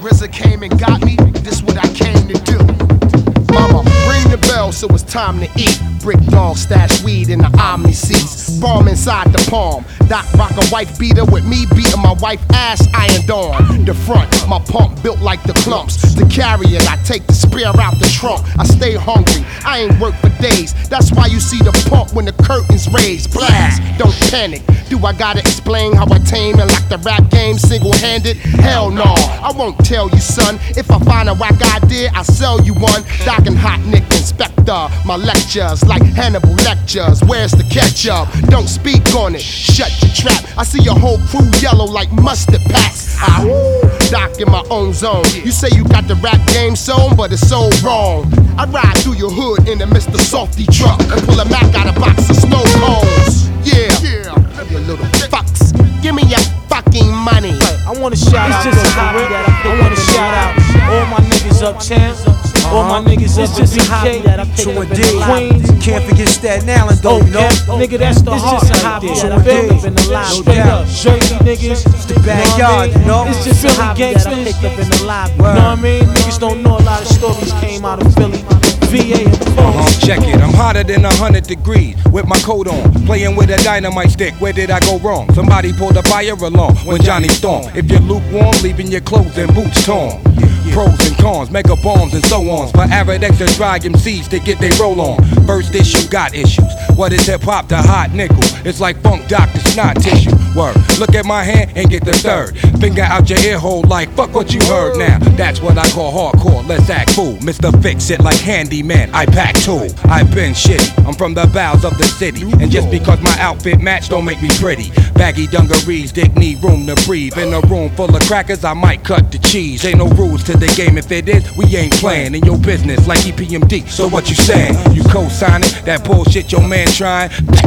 RZA came and got me, this what I came to do. Mama, ring the bell so it's time to eat. Brick dog stash weed in the Omni seats. Bomb inside the palm. Doc rock a wife beater with me beating my wife ass ironed on. The front, my pump built like the clumps. To carry it, I take the spear out the trunk. I stay hungry, I ain't worked for days. That's why you see the pump when the curtains raised. Blast, don't panic. Do I gotta explain how I tame and lock the rap game single-handed? Hell no, I won't tell you, son. If I find a whack idea, I'll sell you one. Doc and Hot Nick Inspector, my lectures like Hannibal lectures. Where's the ketchup? Don't speak on it, shut your trap. I see your whole crew yellow like mustard packs. Doc in my own zone. You say you got the rap game sewn, but it's so wrong. I ride through your hood in a Mr. Softy truck and pull a Mac out a box of snow cones. Yeah, you little fucks. Give me your fucking money. I wanna shout out, I wanna shout out all my niggas uptown, all my niggas up in BK, True indeed. Queens. Can't forget Staten Island though, you know. Nigga, that's the heart. It's just a hobby that I picked up in the lobby. Straight up, Jersey niggas, It's the backyard, you know. it's just Philly gangsters. Picked up in the lobby. You know what I mean? Niggas don't know a lot of stories came out of Philly. VA and Check it, I'm hotter than 100 degrees with my coat on, playing with a dynamite stick. Where did I go wrong? Somebody pulled a fire alarm when Johnny stormed. If you're lukewarm, leaving your clothes and boots torn. Pros and cons, mega bombs and so on. For avid extra dry MCs to get they roll on. First issue got issues. What is hip hop? The hot nickel. It's like funk doctor snot tissue. Word. Look at my hand and get the third finger out your ear hole like fuck what you heard now. That's what I call hardcore. Let's act fool. Mr. Fix It like handyman. I pack tool. I've been shitty. I'm from the bowels of the city, and just because my outfit match don't make me pretty. Baggy dungarees, dick need room to breathe. In a room full of crackers, I might cut the cheese. Ain't no rules to the game. If it is, we ain't playing in your business like EPMD. So what you saying? You co-signing that bullshit your man trying?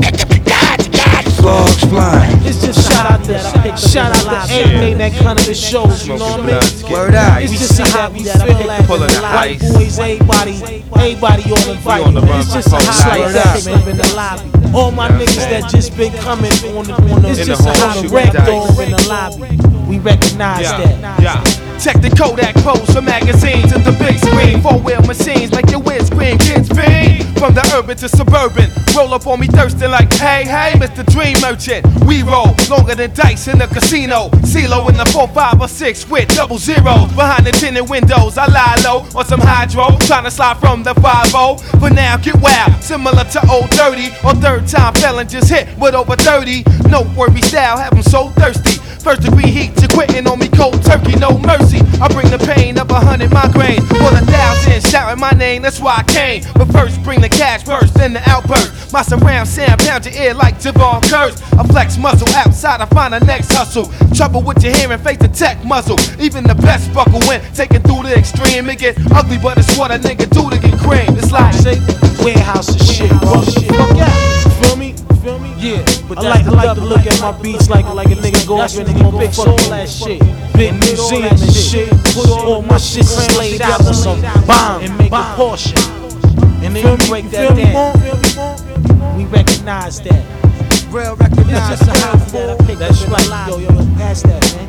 Slugs flying. it's just shout out to everything that kind of the shows, you know what I mean? Word out. It's just a hobby that I feel like Pulling the white ice. boys, everybody all invited. on the run It's for just a some hobby ice. that picked up in the lobby. All my niggas that just been coming on the it's In just the a hall hobby shooting rap dice. dog in the lobby. We recognize that. Yeah. Check the Kodak pose for magazines and the big screen. Four-wheel machines make your windscreen kids fiend. From the urban to suburban, roll up on me thirsting like, hey, Mr. Dream Merchant. We roll longer than dice in the casino. CeeLo in the 4, 5, or 6 with double zeros. Behind the tinted windows, I lie low on some hydro, trying to slide from the 5-0. For now, get wild, similar to Old Dirty, or third time felon just hit with over 30. No worry style, have them so thirsty. First degree heat, you're quitting on me cold turkey, no mercy. I bring the pain of 100 migraines for 1,000, shouting my name, that's why I came. But first bring the cash burst, then the outburst. My surround sound pound your ear like Javon Curse. I flex muscle outside, I find the next hustle. Trouble with your hearing, face the tech muzzle. Even the best buckle when taken through the extreme. It get ugly, but it's what a nigga do to get cream. It's like Warehouse and shit, bro. Fuck yeah. You feel me? Yeah. But I like to look at my beats like a nigga go up in the fix all that shit. Big museum and shit. Put all my shit slayed out to some bomb and make a portion. And then we break that down. We recognize that. Real recognize. It's just a hobby that I picked up in the lobby. Yo, pass that, man.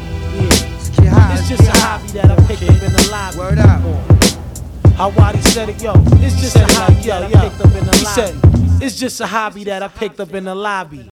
Yeah. It's just a hobby that I picked up in the lobby. Word out. How Waddy said it, yo. It's just a hobby that I picked up in the lobby. He said, it's just a hobby that I picked up in the lobby.